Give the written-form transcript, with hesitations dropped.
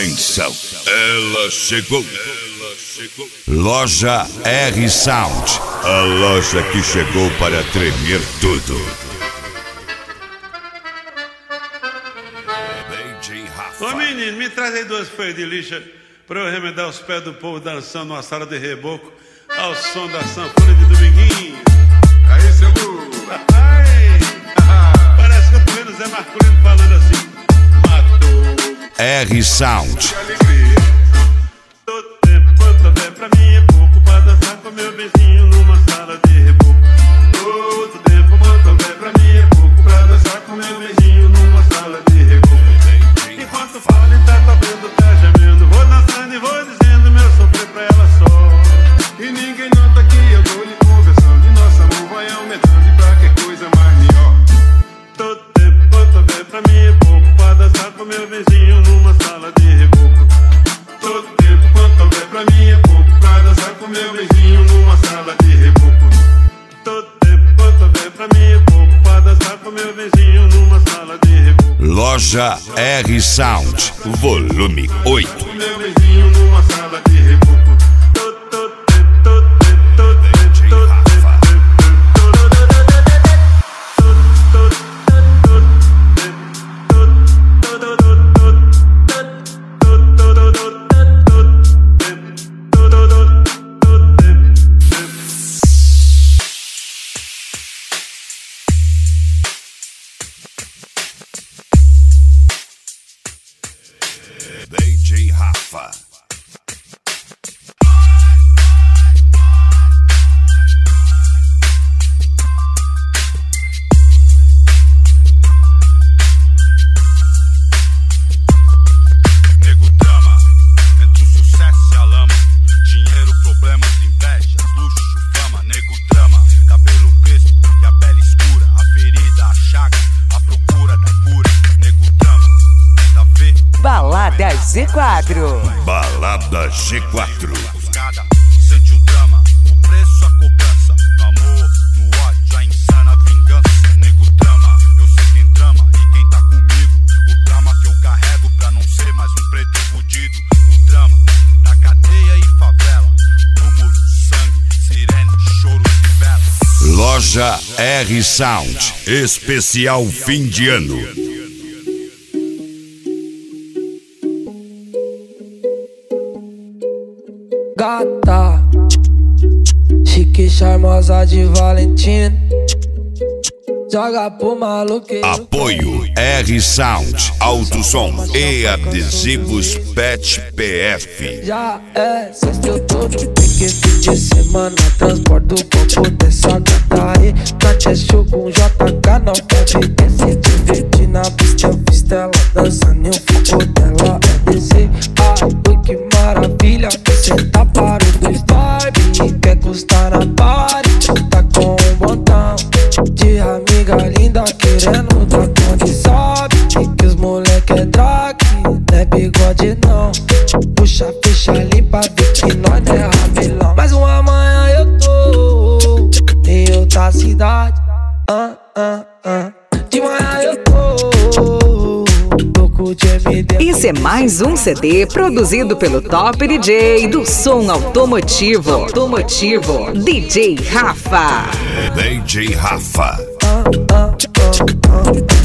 Atenção, ela chegou. Loja R Sound, a loja que chegou para tremer tudo. Ô menino, me traz aí 2 folhas de lixa pra eu remendar os pés do povo dançando numa sala de reboco ao som da sanfona de Dominguinho. Aí, seu Lu. Parece que eu tô vendo Zé Marculino falando assim: matou. R Sound. Todo tempo quanto houver pra mim é pouco pra dançar com meu vizinho numa sala de reboco. Todo tempo quanto houver pra mim é pouco pra dançar com meu vizinho numa sala de reboco. Enquanto fala e tá vendo, tá gemendo, vou dançando e vou dizendo meu sofrer pra ela só. E ninguém nota que eu tô lhe conversando, e nosso amor vai aumentando e pra que coisa mais melhor. Todo tempo quanto houver pra mim é pouco pra dançar com meu vizinho numa sala de reboco. Todo tempo quanto houver pra mim é pouco pra dançar com meu vizinho numa sala de reboco. Todo tempo quanto houver pra mim é pouco pra dançar com meu vizinho numa sala de reboco. Loja R Sound, volume 8. Com meu vizinho numa sala de reboco. DJ Rafa. Nego drama, entre o sucesso e a lama. Dinheiro, problemas, invejas, luxo, fama. Nego drama, cabelo crespo e a pele escura. A ferida, a chaga, a procura da cura. Nego drama, tenta ver. Balada G4. Balada G4. Buscada, sente o drama, o preço, a cobrança. No amor, no ódio, a insana vingança. Nego drama, eu sei quem trama e quem tá comigo. O drama que eu carrego pra não ser mais um preto fudido. O drama da cadeia e favela. Túmulo, sangue, sirene, choro e vela. Loja R Sound, especial fim de ano. Gata, chique charmosa de Valentina, joga pro maluqueiro. Apoio R Sound, Alto Som e adesivos PET PF. Já é sexta, eu tô no pique, fim de semana. Transporto o corpo dessa gata aí. Nath show com JK, não pode descer. Divertir na pista, eu fiz ela dançando e o foco dela é descer. Ai, que maravilha, você tá para o dois vibe. Quer custar na party, tá com um botão de amiga linda querendo dar conta e sabe que os moleque é drag, não é bigode não. Puxa, fecha, limpa, vê que nós não é ramelão. Mas uma manhã eu tô em outra cidade. De manhã eu tô louco de MD. Esse é mais um CD produzido pelo top DJ do som automotivo. DJ Rafa. DJ Rafa.